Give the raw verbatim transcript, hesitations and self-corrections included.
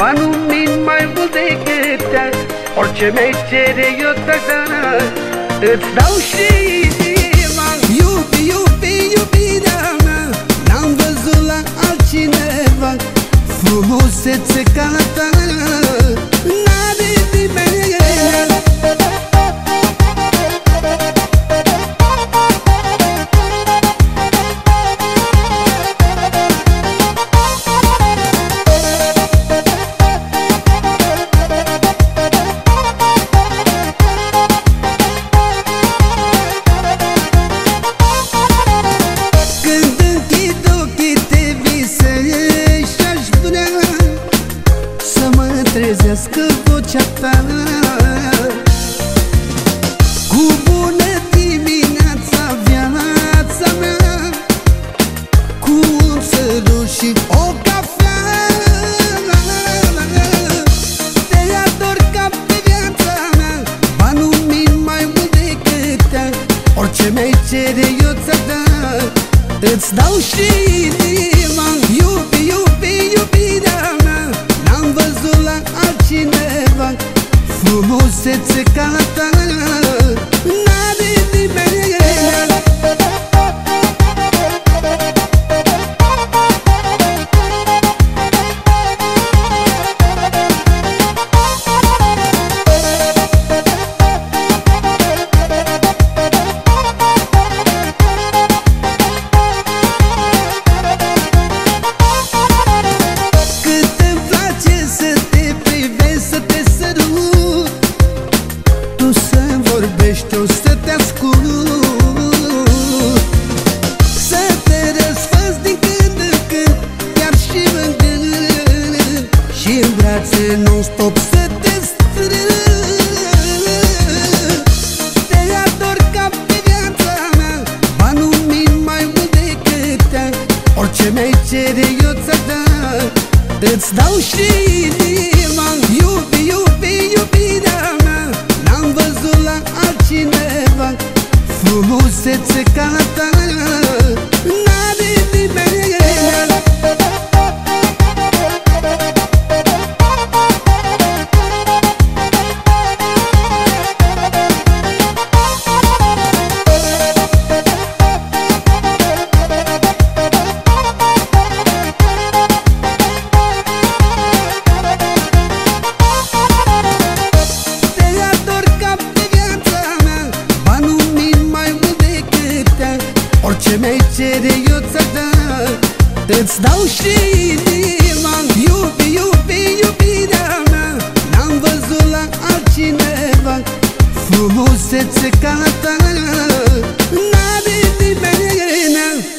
banul min mai mult decât ea. Orice mi-ai cere eu ți-aș da, îți dau și inima. Iubi, iubi, iubirea mea, n-am văzut la altcineva frumusețe ca la ta, n-are nimeni. Trezească vocea ta cu bună dimineața, viața mea, cu un sărut și o cafea. Te ador ca pe viața mea, banul min mai mult decât ea. Orice mi-ai cere eu ți-aș da, îți dau și inima. Iubi, iubi, iubirea mea, n-am văzut la altcineva frumusețe ca la ta, n-are nimeni. Eu să te ascult, să te răsfăț din când în când, chiar și în gând, și-n brațe non-stop să te strâng. Te ador ca pe viața mea, banul min mai mult decât ea. Orice mi-ai cere eu ți-aș da, îți dau și inima. Iubi, iubi, iubirea mea, n-am văzut la altcineva frumusețe ca la ta, n-are nimeni. Orice mi-ai cere eu ți-aș da, îți dau și inima. Iubi, iubi, iubirea mea, n-am văzut la altcineva frumusețe ca la ta, n-are nimeni.